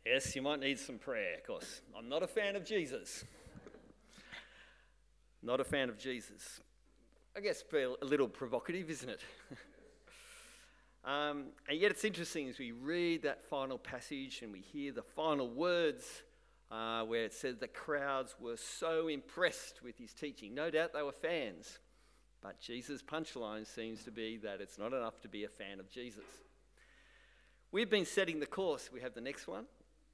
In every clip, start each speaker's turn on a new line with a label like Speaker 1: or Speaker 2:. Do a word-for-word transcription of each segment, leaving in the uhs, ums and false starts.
Speaker 1: Yes, you might need some prayer, of course. I'm not a fan of Jesus. Not a fan of Jesus. I guess a little provocative, isn't it? um, and yet it's interesting as we read that final passage and we hear the final words uh, where it says the crowds were so impressed with his teaching. No doubt they were fans. But Jesus' punchline seems to be that it's not enough to be a fan of Jesus. We've been setting the course. We have the next one.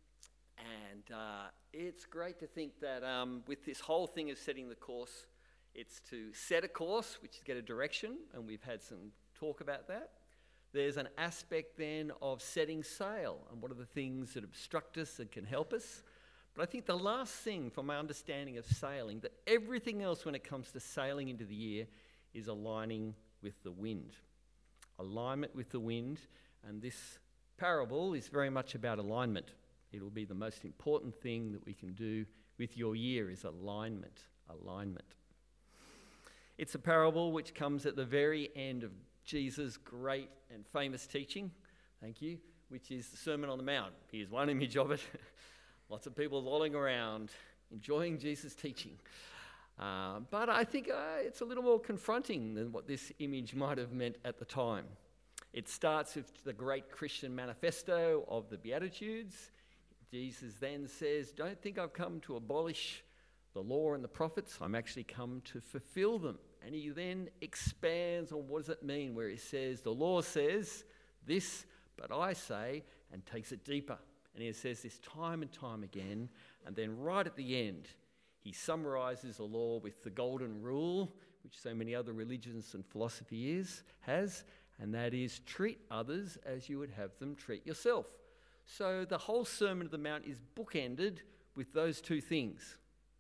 Speaker 1: And uh, it's great to think that um, with this whole thing of setting the course, it's to set a course, which is get a direction, and we've had some talk about that. There's an aspect then of setting sail, and what are the things that obstruct us and can help us. But I think the last thing from my understanding of sailing, that everything else when it comes to sailing into the year is aligning with the wind. Alignment with the wind, and this parable is very much about alignment. It'll be the most important thing that we can do with your year is alignment, alignment. It's a parable which comes at the very end of Jesus' great and famous teaching, thank you, which is the Sermon on the Mount. Here's one image of it. Lots of people lolling around, enjoying Jesus' teaching. Uh, but I think uh, it's a little more confronting than what this image might have meant at the time. It starts with the great Christian manifesto of the Beatitudes. Jesus then says, don't think I've come to abolish the law and the prophets. I'm actually come to fulfill them. And he then expands on what does it mean, where he says, the law says this, but I say, and takes it deeper. And he says this time and time again. And then right at the end, he summarizes the law with the golden rule, which so many other religions and philosophy is, has, and that is treat others as you would have them treat yourself. So the whole Sermon on the Mount is bookended with those two things.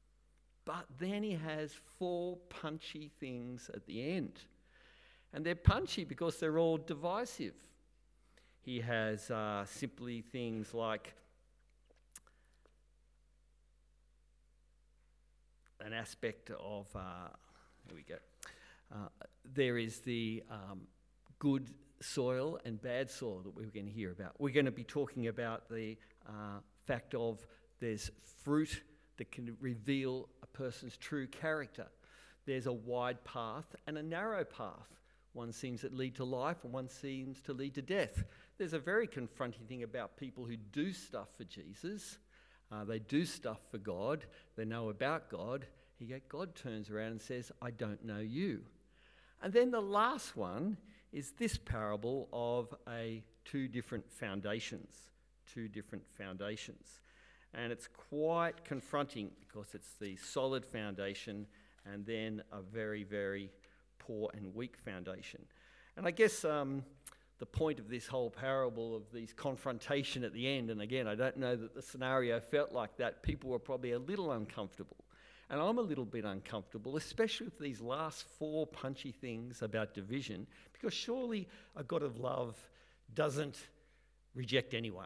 Speaker 1: But then he has four punchy things at the end. And they're punchy because they're all divisive. He has uh, simply things like an aspect of, uh, here we go, uh, there is the um, good soil and bad soil that we're going to hear about. We're going to be talking about the uh, fact of there's fruit that can reveal a person's true character. There's a wide path and a narrow path. One seems to lead to life and one seems to lead to death. There's a very confronting thing about people who do stuff for Jesus. Uh, they do stuff for God. They know about God. Yet God turns around and says, I don't know you. And then the last one is this parable of a two different foundations, two different foundations. And it's quite confronting because it's the solid foundation and then a very, very poor and weak foundation. And I guess um, the point of this whole parable of these confrontation at the end, and again, I don't know that the scenario felt like that. People were probably a little uncomfortable. And I'm a little bit uncomfortable, especially with these last four punchy things about division, because surely a God of love doesn't reject anyone.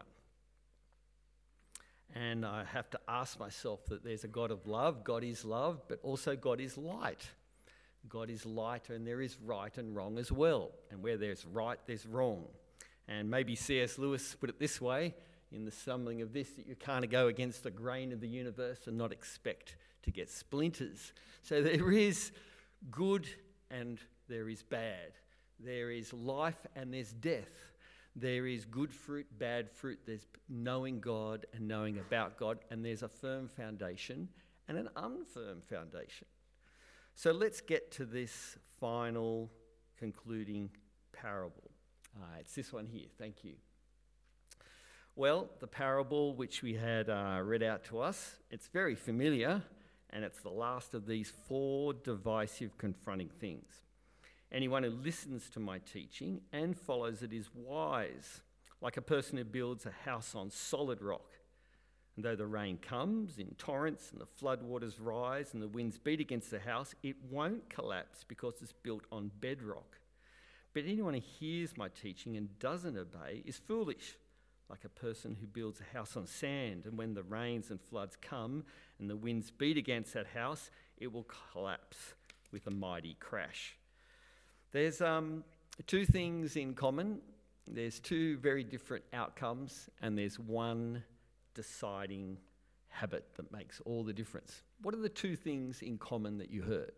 Speaker 1: And I have to ask myself that there's a God of love, God is love, but also God is light. God is light and there is right and wrong as well. And where there's right, there's wrong. And maybe C S Lewis put it this way, in the summing of this, that you can't go against the grain of the universe and not expect to get splinters. So there is good and there is bad. There is life and there's death. There is good fruit, bad fruit. There's knowing God and knowing about God. And there's a firm foundation and an unfirm foundation. So let's get to this final concluding parable. Uh, it's this one here. Thank you. Well, the parable which we had uh, read out to us, it's very familiar. And it's the last of these four divisive, confronting things. Anyone who listens to my teaching and follows it is wise, like a person who builds a house on solid rock. And though the rain comes in torrents and the floodwaters rise and the winds beat against the house, it won't collapse because it's built on bedrock. But anyone who hears my teaching and doesn't obey is foolish, like a person who builds a house on sand, and when the rains and floods come and the winds beat against that house, it will collapse with a mighty crash. There's um, two things in common. There's two very different outcomes, and there's one deciding habit that makes all the difference. What are the two things in common that you heard?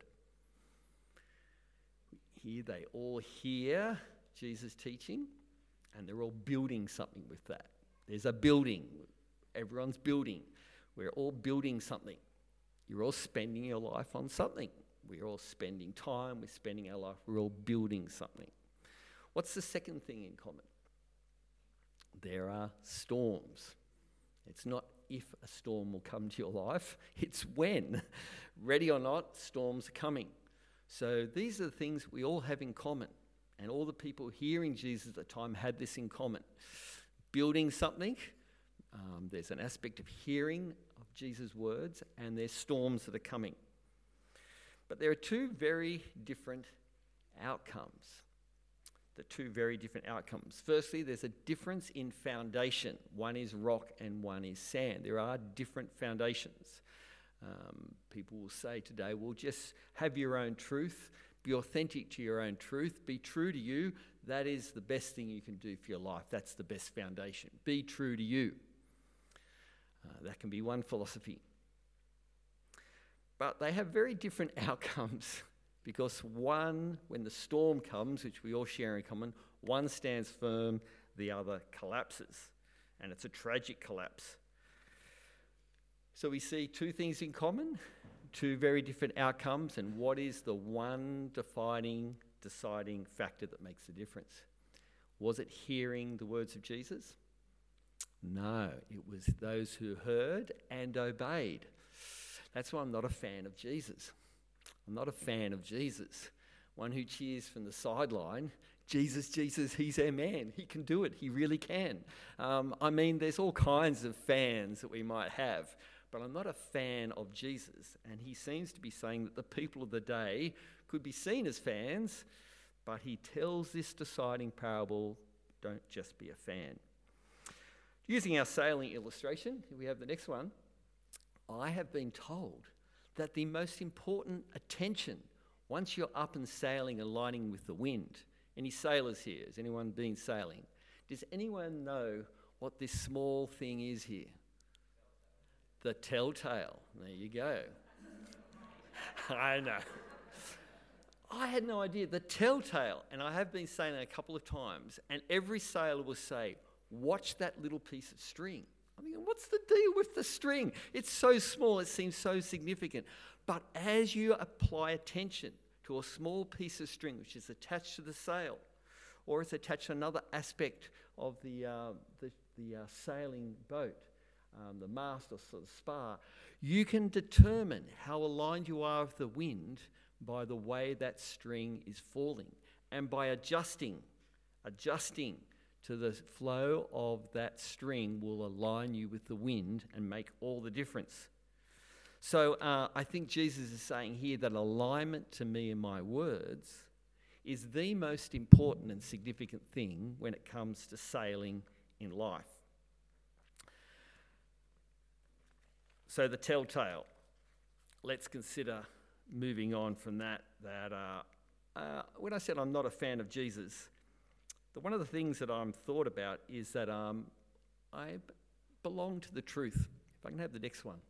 Speaker 1: Here they all hear Jesus teaching, and they're all building something with that. There's a building. Everyone's building. We're all building something. You're all spending your life on something. We're all spending time. We're spending our life. We're all building something. What's the second thing in common? There are storms. It's not if a storm will come to your life, it's when. Ready or not, storms are coming. So these are the things we all have in common. And all the people hearing Jesus at the time had this in common. Building something, um, there's an aspect of hearing of Jesus' words, and there's storms that are coming. But there are two very different outcomes. The two very different outcomes. Firstly, there's a difference in foundation. One is rock and one is sand. There are different foundations. Um, people will say today, well, just have your own truth. Be authentic to your own truth. Be true to you. That is the best thing you can do for your life. That's the best foundation. Be true to you. Uh, that can be one philosophy. But they have very different outcomes, because one, when the storm comes, which we all share in common, one stands firm, the other collapses. And it's a tragic collapse. So we see two things in common, two very different outcomes, and what is the one defining, deciding factor that makes the difference? Was it hearing the words of Jesus? No, it was those who heard and obeyed. That's why I'm not a fan of Jesus. I'm not a fan of Jesus. One who cheers from the sideline, Jesus, Jesus, he's our man. He can do it. He really can. Um, I mean, there's all kinds of fans that we might have, but I'm not a fan of Jesus. And he seems to be saying that the people of the day could be seen as fans, but he tells this deciding parable, don't just be a fan. Using our sailing illustration, here we have the next one. I have been told that the most important attention, once you're up and sailing and lining with the wind, any sailors here? Has anyone been sailing? Does anyone know what this small thing is here? The telltale. There you go. I know. I had no idea. The telltale, and I have been sailing a couple of times, and every sailor will say, watch that little piece of string. I mean, what's the deal with the string? It's so small, it seems so significant. But as you apply attention to a small piece of string which is attached to the sail, or it's attached to another aspect of the, uh, the, the uh, sailing boat, um, the mast or the spar, you can determine how aligned you are with the wind by the way that string is falling, and by adjusting, adjusting to the flow of that string will align you with the wind and make all the difference. So uh, I think Jesus is saying here that alignment to me and my words is the most important and significant thing when it comes to sailing in life. So the telltale. Let's consider moving on from that. That uh, uh, when I said I'm not a fan of Jesus, the, one of the things that I'm thought about is that um, I b- belong to the truth. If I can have the next one.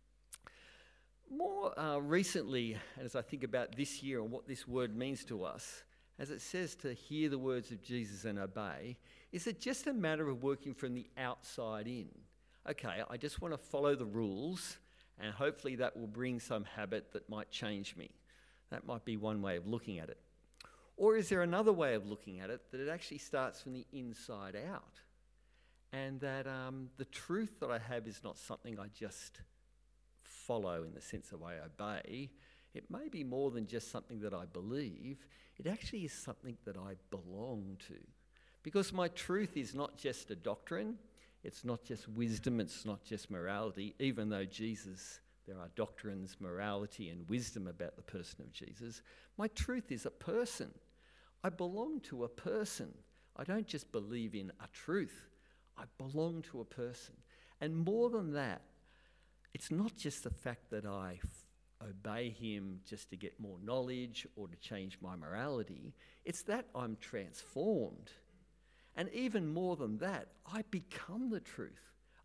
Speaker 1: More uh, recently, as I think about this year and what this word means to us, as it says to hear the words of Jesus and obey, is it just a matter of working from the outside in? Okay, I just want to follow the rules, and hopefully that will bring some habit that might change me. That might be one way of looking at it. Or is there another way of looking at it, that it actually starts from the inside out, and that um, the truth that I have is not something I just follow in the sense of I obey. It may be more than just something that I believe. It actually is something that I belong to. Because my truth is not just a doctrine, it's not just wisdom, it's not just morality, even though Jesus, there are doctrines, morality and wisdom about the person of Jesus. My truth is a person. I belong to a person. I don't just believe in a truth. I belong to a person. And more than that, it's not just the fact that I f- obey him just to get more knowledge or to change my morality. It's that I'm transformed. And even more than that, I become the truth.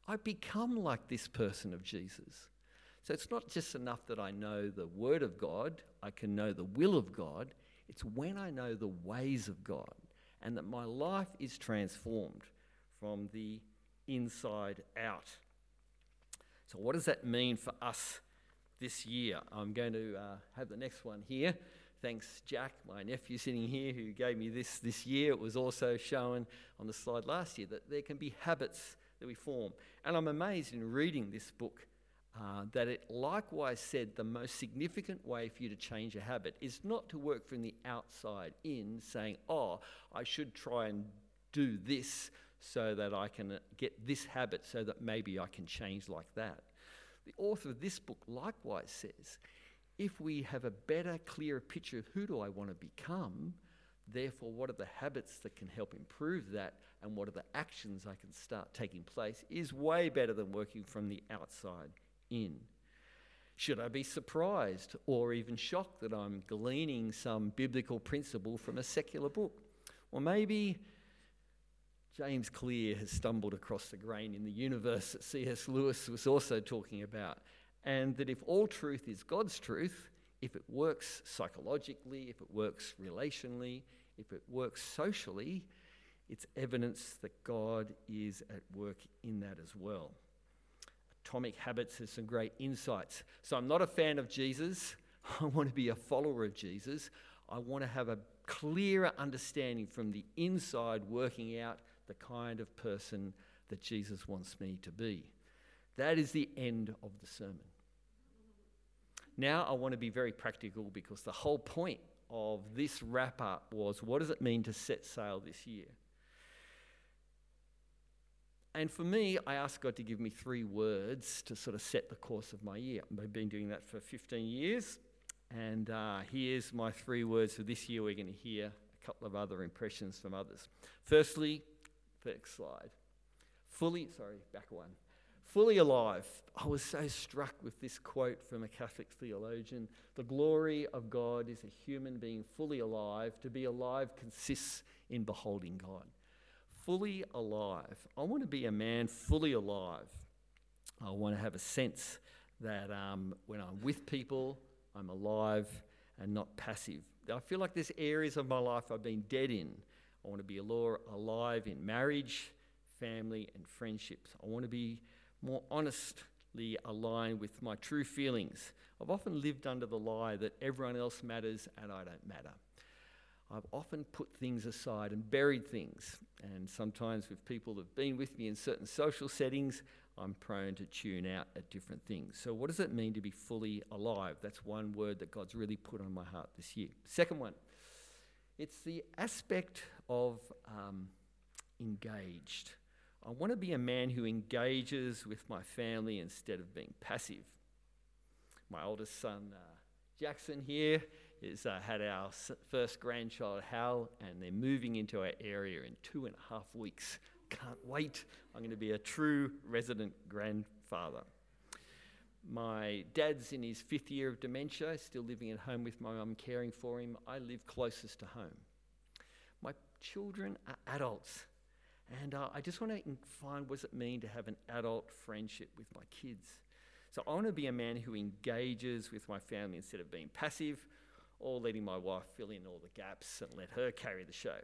Speaker 1: I become like this person of Jesus. So it's not just enough that I know the Word of God, I can know the will of God. It's when I know the ways of God and that my life is transformed from the inside out. So what does that mean for us this year? I'm going to uh, have the next one here. Thanks, Jack, my nephew sitting here, who gave me this this year. It was also shown on the slide last year that there can be habits that we form. And I'm amazed in reading this book uh, that it likewise said the most significant way for you to change a habit is not to work from the outside in, saying, oh, I should try and do this so that I can get this habit so that maybe I can change like that. The author of this book likewise says, if we have a better, clearer picture of who do I want to become, therefore what are the habits that can help improve that and what are the actions I can start taking place is way better than working from the outside in. Should I be surprised or even shocked that I'm gleaning some biblical principle from a secular book? Or maybe James Clear has stumbled across the grain in the universe that C S Lewis was also talking about. And that if all truth is God's truth, if it works psychologically, if it works relationally, if it works socially, it's evidence that God is at work in that as well. Atomic Habits has some great insights. So I'm not a fan of Jesus. I want to be a follower of Jesus. I want to have a clearer understanding from the inside, working out the kind of person that Jesus wants me to be. That is the end of the sermon. Now I want to be very practical because the whole point of this wrap-up was, what does it mean to set sail this year? And for me, I asked God to give me three words to sort of set the course of my year. I've been doing that for fifteen years. And uh, here's my three words for this year. We're going to hear a couple of other impressions from others. Firstly, next slide. Fully, sorry, back one. Fully alive. I was so struck with this quote from a Catholic theologian. The glory of God is a human being fully alive. To be alive consists in beholding God. Fully alive. I want to be a man fully alive. I want to have a sense that um, when I'm with people, I'm alive and not passive. I feel like there's areas of my life I've been dead in. I want to be alive in marriage, family, and friendships. I want to be more honestly aligned with my true feelings. I've often lived under the lie that everyone else matters and I don't matter. I've often put things aside and buried things. And sometimes with people that have been with me in certain social settings, I'm prone to tune out at different things. So what does it mean to be fully alive? That's one word that God's really put on my heart this year. Second one, it's the aspect of um, engaged. I want to be a man who engages with my family instead of being passive. My oldest son, uh, Jackson here, is uh, had our first grandchild, Hal, and they're moving into our area in two and a half weeks. Can't wait. I'm going to be a true resident grandfather. My dad's in his fifth year of dementia, still living at home with my mum, caring for him. I live closest to home. My children are adults, and uh, I just want to find what does it mean to have an adult friendship with my kids. So I want to be a man who engages with my family instead of being passive or letting my wife fill in all the gaps and let her carry the show.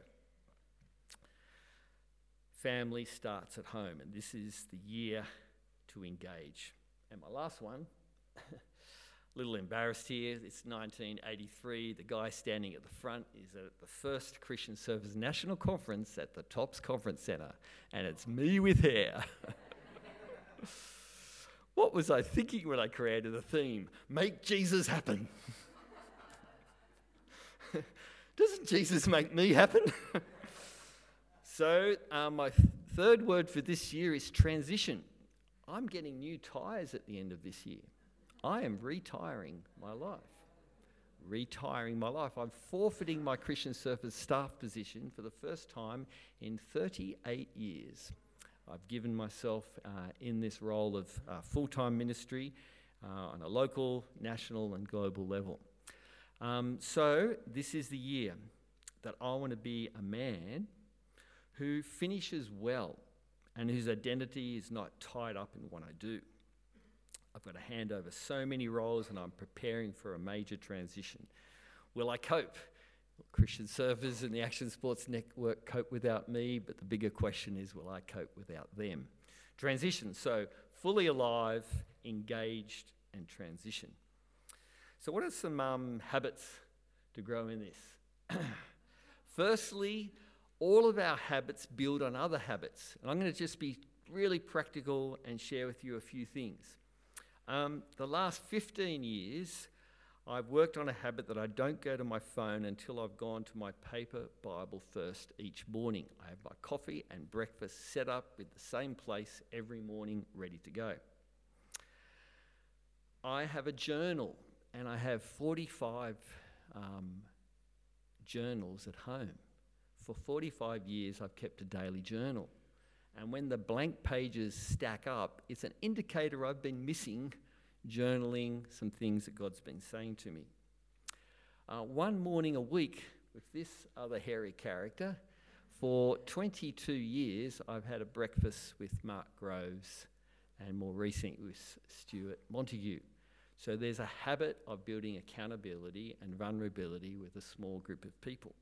Speaker 1: Family starts at home, and this is the year to engage. And my last one, a little embarrassed here, it's nineteen eighty-three. The guy standing at the front is at the first Christian Service National Conference at the Tops Conference Centre, and it's me with hair. What was I thinking when I created the theme? Make Jesus happen. Doesn't Jesus make me happen? So uh, my th- third word for this year is transition. I'm getting new tyres at the end of this year. I am retiring my life. Retiring my life. I'm forfeiting my Christian Surfers staff position for the first time in thirty-eight years. I've given myself uh, in this role of uh, full-time ministry uh, on a local, national and global level. Um, so this is the year that I want to be a man who finishes well and whose identity is not tied up in what I do. I've got to hand over so many roles and I'm preparing for a major transition. Will I cope? Will Christian Surfers and the Action Sports Network cope without me? But the bigger question is, will I cope without them? Transition, so fully alive, engaged, and transition. So what are some um, habits to grow in this? Firstly, all of our habits build on other habits. And I'm going to just be really practical and share with you a few things. Um, the last fifteen years, I've worked on a habit that I don't go to my phone until I've gone to my paper Bible first each morning. I have my coffee and breakfast set up with the same place every morning, ready to go. I have a journal, and I have forty-five um, journals at home. For forty-five years, I've kept a daily journal. And when the blank pages stack up, it's an indicator I've been missing journaling some things that God's been saying to me. Uh, one morning a week with this other hairy character, for twenty-two years, I've had a breakfast with Mark Groves and more recently with Stuart Montague. So there's a habit of building accountability and vulnerability with a small group of people.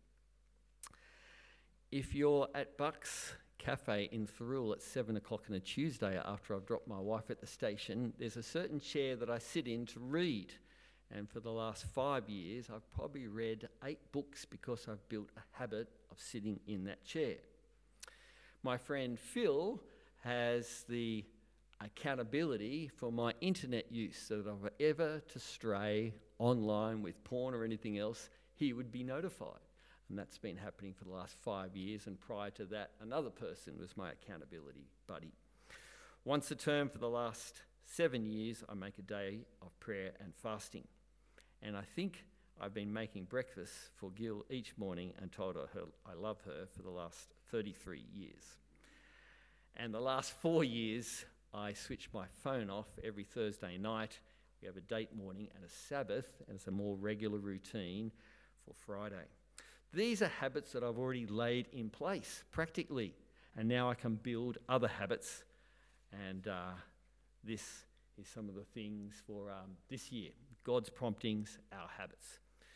Speaker 1: If you're at Bucks Cafe in Thirroul at seven o'clock on a Tuesday after I've dropped my wife at the station, there's a certain chair that I sit in to read. And for the last five years, I've probably read eight books because I've built a habit of sitting in that chair. My friend Phil has the accountability for my internet use, so that if I ever to stray online with porn or anything else, he would be notified. And that's been happening for the last five years, and prior to that, another person was my accountability buddy. Once a term for the last seven years, I make a day of prayer and fasting. And I think I've been making breakfast for Gil each morning and told her, her I love her for the last thirty-three years. And the last four years, I switch my phone off every Thursday night. We have a date morning and a Sabbath, and it's a more regular routine for Friday. These are habits that I've already laid in place practically, and now I can build other habits. And uh, this is some of the things for um, this year. God's promptings, our habits.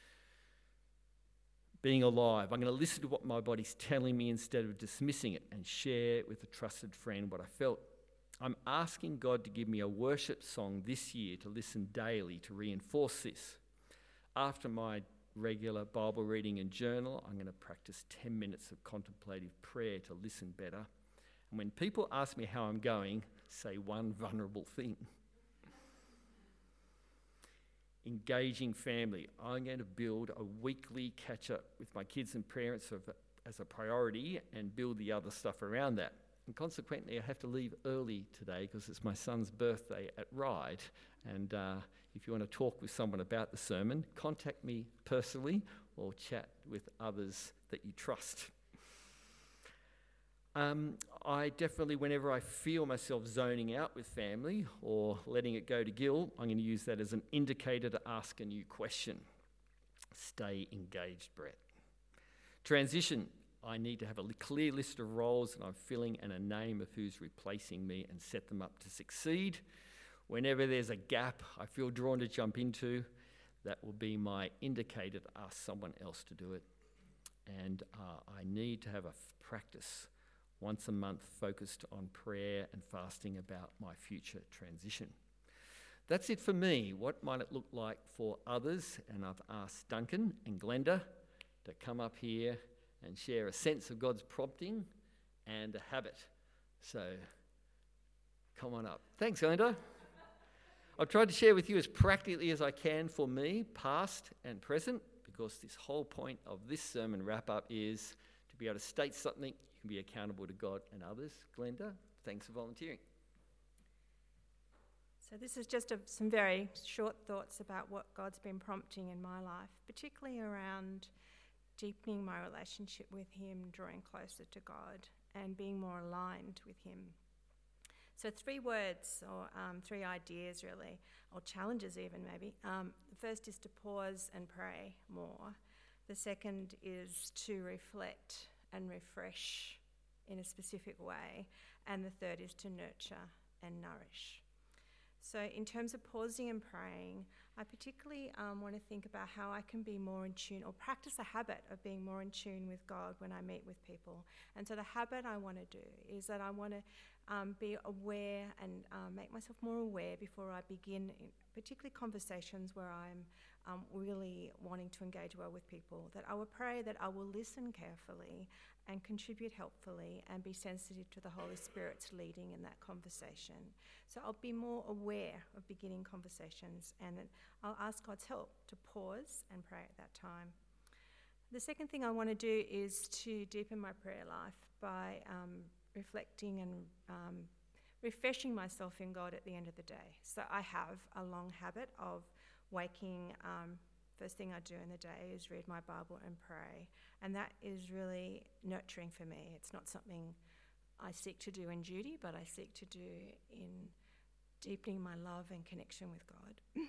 Speaker 1: Being alive. I'm going to listen to what my body's telling me instead of dismissing it, and share with a trusted friend what I felt. I'm asking God to give me a worship song this year to listen daily to reinforce this. After my regular Bible reading and journal, I'm going to practice ten minutes of contemplative prayer to listen better. And when people ask me how I'm going, say one vulnerable thing. Engaging family. I'm going to build a weekly catch-up with my kids and parents of, as a priority, and build the other stuff around that. And consequently, I have to leave early today because it's my son's birthday at Ryde. And uh, if you want to talk with someone about the sermon, contact me personally or chat with others that you trust. Um, I definitely, whenever I feel myself zoning out with family or letting it go to Gil, I'm going to use that as an indicator to ask a new question. Stay engaged, Brett. Transition. I need to have a clear list of roles that I'm filling and a name of who's replacing me, and set them up to succeed. Whenever there's a gap I feel drawn to jump into, that will be my indicator to ask someone else to do it. And uh, I need to have a f- practice once a month focused on prayer and fasting about my future transition. That's it for me. What might it look like for others? And I've asked Duncan and Glenda to come up here and share a sense of God's prompting and a habit. So come on up. Thanks, Glenda. I've tried to share with you as practically as I can for me, past and present, because this whole point of this sermon wrap-up is to be able to state something, you can be accountable to God and others. Glenda, thanks for volunteering.
Speaker 2: So this is just a, some very short thoughts about what God's been prompting in my life, particularly around deepening my relationship with Him, drawing closer to God, and being more aligned with Him. So three words, or um, three ideas really, or challenges even maybe. Um, the first is to pause and pray more. The second is to reflect and refresh in a specific way. And the third is to nurture and nourish. So in terms of pausing and praying, I particularly um, want to think about how I can be more in tune, or practice a habit of being more in tune with God when I meet with people. And so the habit I want to do is that I want to um, be aware and um, make myself more aware before I begin, in particularly conversations where I'm um, really wanting to engage well with people, that I will pray that I will listen carefully and contribute helpfully and be sensitive to the Holy Spirit's leading in that conversation. So I'll be more aware of beginning conversations, and I'll ask God's help to pause and pray at that time. The second thing I want to do is to deepen my prayer life by um, reflecting and um, refreshing myself in God at the end of the day. So I have a long habit of waking, um, first thing I do in the day is read my Bible and pray. And that is really nurturing for me. It's not something I seek to do in duty, but I seek to do in deepening my love and connection with God.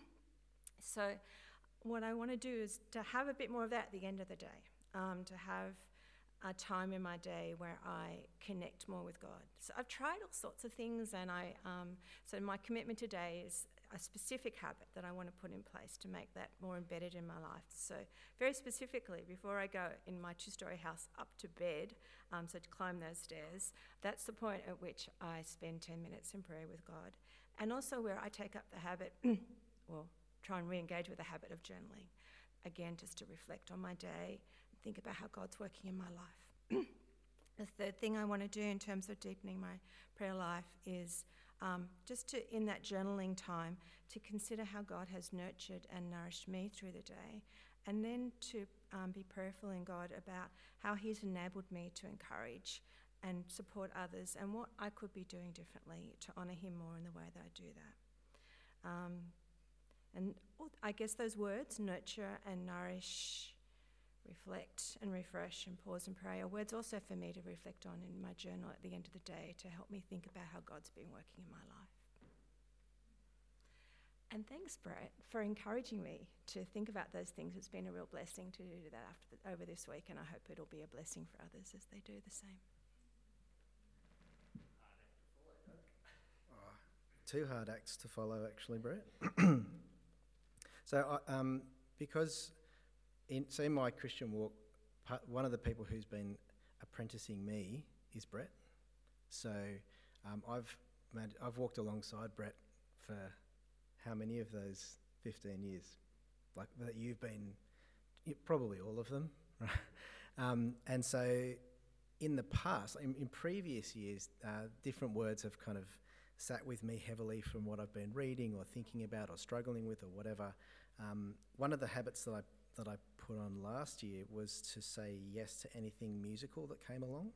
Speaker 2: So what I want to do is to have a bit more of that at the end of the day, um, to have a time in my day where I connect more with God. So I've tried all sorts of things, and I um, so my commitment today is a specific habit that I want to put in place to make that more embedded in my life. So very specifically, before I go in my two-story house up to bed, um, so to climb those stairs, that's the point at which I spend ten minutes in prayer with God. And also where I take up the habit, well, try and re-engage with the habit of journaling. Again, just to reflect on my day, think about how God's working in my life. The third thing I want to do in terms of deepening my prayer life is um, just to, in that journaling time, to consider how God has nurtured and nourished me through the day, and then to um, be prayerful in God about how He's enabled me to encourage and support others, and what I could be doing differently to honour Him more in the way that I do that. Um, and I guess those words, nurture and nourish, reflect and refresh and pause and pray, are words also for me to reflect on in my journal at the end of the day, to help me think about how God's been working in my life. And thanks, Brett, for encouraging me to think about those things. It's been a real blessing to do that after the, over this week, and I hope it'll be a blessing for others as they do the same.
Speaker 3: Oh, two hard acts to follow, actually, Brett. so, uh, um, because in, so in my Christian walk, one of the people who's been apprenticing me is Brett. So, um, I've made, I've walked alongside Brett for how many of those fifteen years? Like that you've been, probably all of them, right? Um, and so in the past, in, in previous years, uh, different words have kind of sat with me heavily from what I've been reading or thinking about or struggling with or whatever. Um, one of the habits that I that I put on last year was to say yes to anything musical that came along.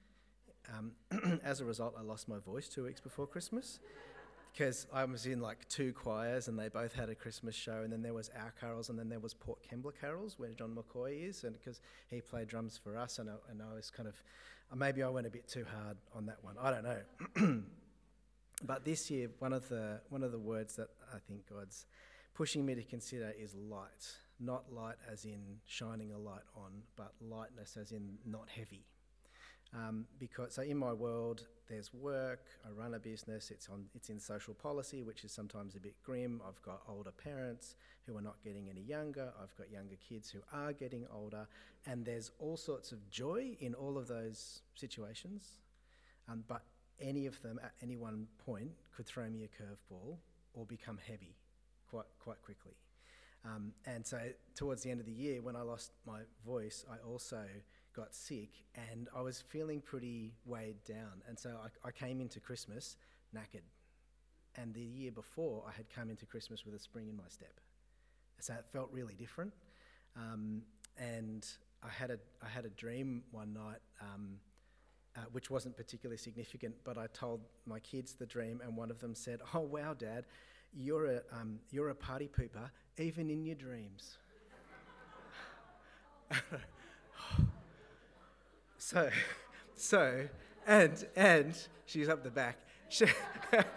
Speaker 3: Um, as a result, I lost my voice two weeks before Christmas, because I was in like two choirs and they both had a Christmas show, and then there was our carols, and then there was Port Kembla carols where John McCoy is, and because he played drums for us, and I, and I was kind of, maybe I went a bit too hard on that one, I don't know. But this year, one of the one of the words that I think God's pushing me to consider is light. Not light as in shining a light on, but lightness as in not heavy. Um, because so in my world, there's work. I run a business. It's on. It's in social policy, which is sometimes a bit grim. I've got older parents who are not getting any younger. I've got younger kids who are getting older, and there's all sorts of joy in all of those situations. Um, but any of them at any one point could throw me a curveball or become heavy quite quite quickly. Um, and so towards the end of the year, when I lost my voice, I also got sick, and I was feeling pretty weighed down. And so I, I came into Christmas knackered. And the year before, I had come into Christmas with a spring in my step. So it felt really different. Um, and I had a I had a dream one night, um, uh, which wasn't particularly significant, but I told my kids the dream, and one of them said, "Oh wow, Dad, you're a um, you're a party pooper, even in your dreams." so, so, and and she's up the back. She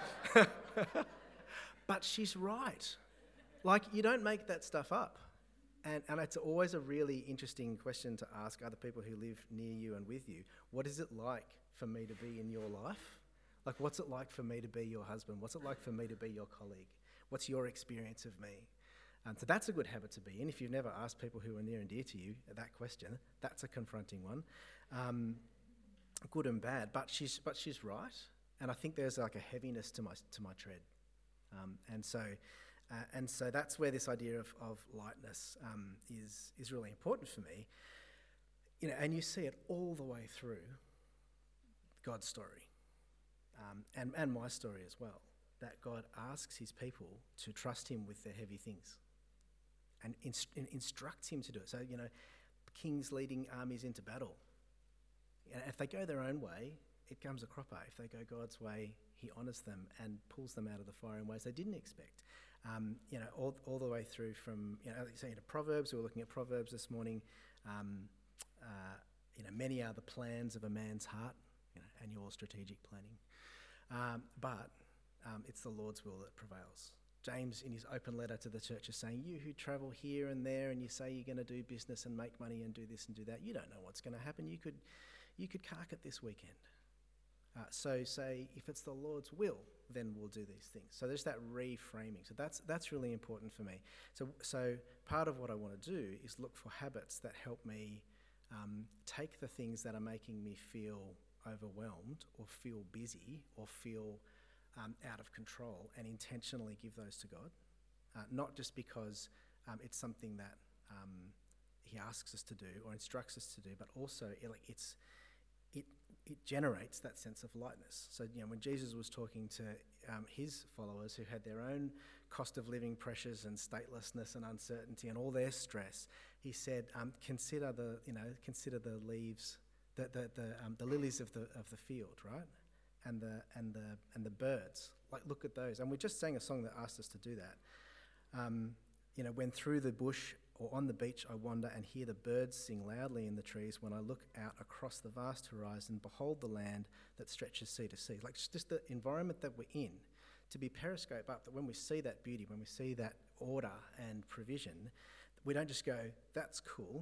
Speaker 3: but she's right. Like, you don't make that stuff up. And, and it's always a really interesting question to ask other people who live near you and with you. What is it like for me to be in your life? Like, what's it like for me to be your husband? What's it like for me to be your colleague? What's your experience of me? Um, so that's a good habit to be in. If you've never asked people who are near and dear to you that question, that's a confronting one. Um, good and bad, but she's but she's right. And I think there's like a heaviness to my to my tread. Um, and so uh, and so that's where this idea of, of lightness um, is is really important for me. You know, and you see it all the way through God's story. Um, and, and my story as well, that God asks his people to trust him with their heavy things and, inst- and instructs him to do it. So, you know, kings leading armies into battle. And if they go their own way, it comes a cropper. If they go God's way, he honours them and pulls them out of the fire in ways they didn't expect. Um, you know, all, all the way through from, you know, like saying to Proverbs, we were looking at Proverbs this morning, um, uh, you know, many are the plans of a man's heart, you know, annual strategic planning. Um, but um, it's the Lord's will that prevails. James, in his open letter to the church, is saying, you who travel here and there and you say you're going to do business and make money and do this and do that, you don't know what's going to happen. You could you could cark it this weekend. Uh, so say, if it's the Lord's will, then we'll do these things. So there's that reframing. So that's that's really important for me. So, so part of what I want to do is look for habits that help me um, take the things that are making me feel overwhelmed or feel busy or feel um, out of control and intentionally give those to God. Uh, not just because um, it's something that um, he asks us to do or instructs us to do, but also it, like it's it it generates that sense of lightness. So, you know, when Jesus was talking to um, his followers who had their own cost of living pressures and statelessness and uncertainty and all their stress, he said, um, consider the you know consider the leaves. The the the, um, the lilies of the of the field, right, and the and the and the birds. Like, look at those. And we just sang a song that asked us to do that. Um, you know, when through the bush or on the beach I wander and hear the birds sing loudly in the trees. When I look out across the vast horizon, behold the land that stretches sea to sea. Like, just the environment that we're in, to be periscope up. That when we see that beauty, when we see that order and provision, we don't just go, "That's cool,"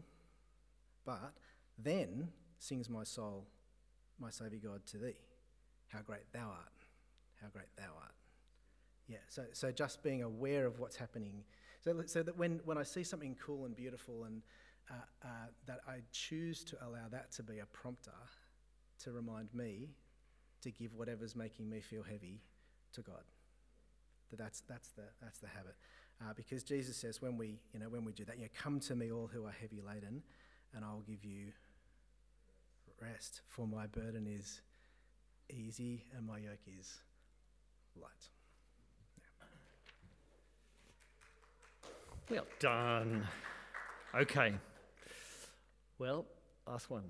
Speaker 3: but then sings my soul, my Saviour God, to thee. How great thou art. How great thou art. Yeah, so so just being aware of what's happening. So, so that when, when I see something cool and beautiful and uh, uh, that I choose to allow that to be a prompter to remind me to give whatever's making me feel heavy to God. That that's that's the that's the habit. Uh, because Jesus says when we you know when we do that, you know, come to me all who are heavy laden, and I'll give you rest, for my burden is easy and my yoke is light.
Speaker 1: Yeah. Well done. Okay. Well, last one.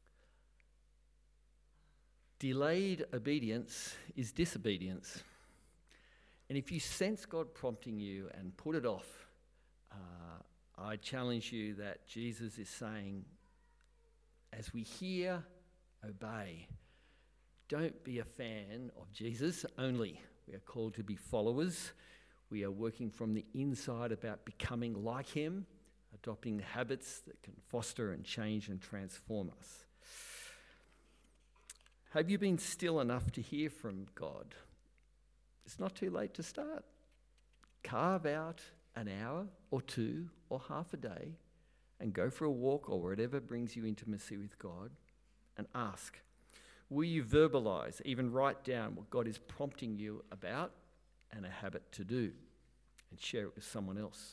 Speaker 1: Delayed obedience is disobedience. And if you sense God prompting you and put it off, uh, I challenge you that Jesus is saying, as we hear, obey. Don't be a fan of Jesus only. We are called to be followers. We are working from the inside about becoming like him, adopting the habits that can foster and change and transform us. Have you been still enough to hear from God? It's not too late to start. Carve out an hour or two or half a day and go for a walk or whatever brings you intimacy with God and ask. Will you verbalize, even write down what God is prompting you about and a habit to do, and share it with someone else?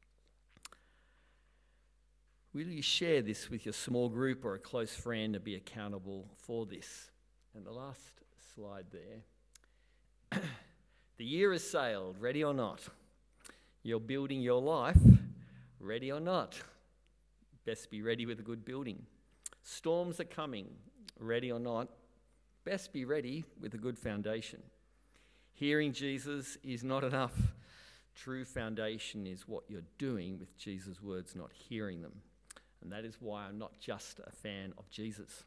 Speaker 1: Will you share this with your small group or a close friend and be accountable for this? And the last slide there. The year has sailed, ready or not. You're building your life, ready or not. Best be ready with a good building. Storms are coming, ready or not. Best be ready with a good foundation. Hearing Jesus is not enough. True foundation is what you're doing with Jesus' words, not hearing them. And that is why I'm not just a fan of Jesus.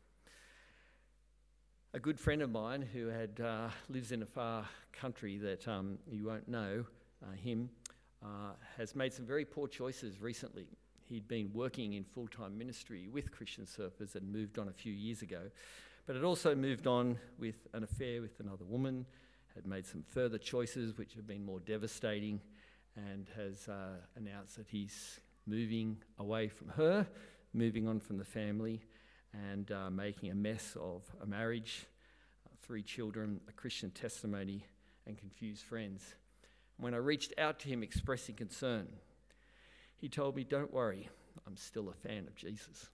Speaker 1: A good friend of mine who had uh, lives in a far country that um, you won't know, uh, him, uh, has made some very poor choices recently. He'd been working in full-time ministry with Christian Surfers and moved on a few years ago, but had also moved on with an affair with another woman, had made some further choices which have been more devastating, and has uh, announced that he's moving away from her, moving on from the family, and uh, making a mess of a marriage, uh, three children, a Christian testimony, and confused friends. When I reached out to him expressing concern, he told me, "Don't worry, I'm still a fan of Jesus."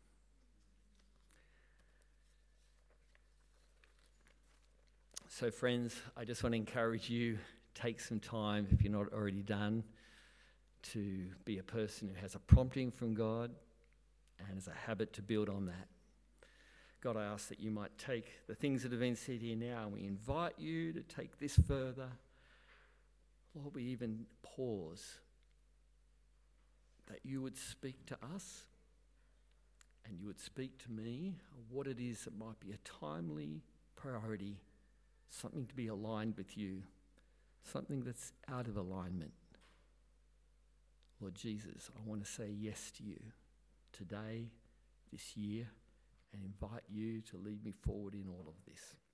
Speaker 1: So friends, I just want to encourage you, take some time, if you're not already done, to be a person who has a prompting from God and has a habit to build on that. God, I ask that you might take the things that have been said here now, and we invite you to take this further. Lord, we even pause, that you would speak to us and you would speak to me what it is that might be a timely priority, something to be aligned with you, something that's out of alignment. Lord Jesus, I want to say yes to you today, this year, and invite you to lead me forward in all of this.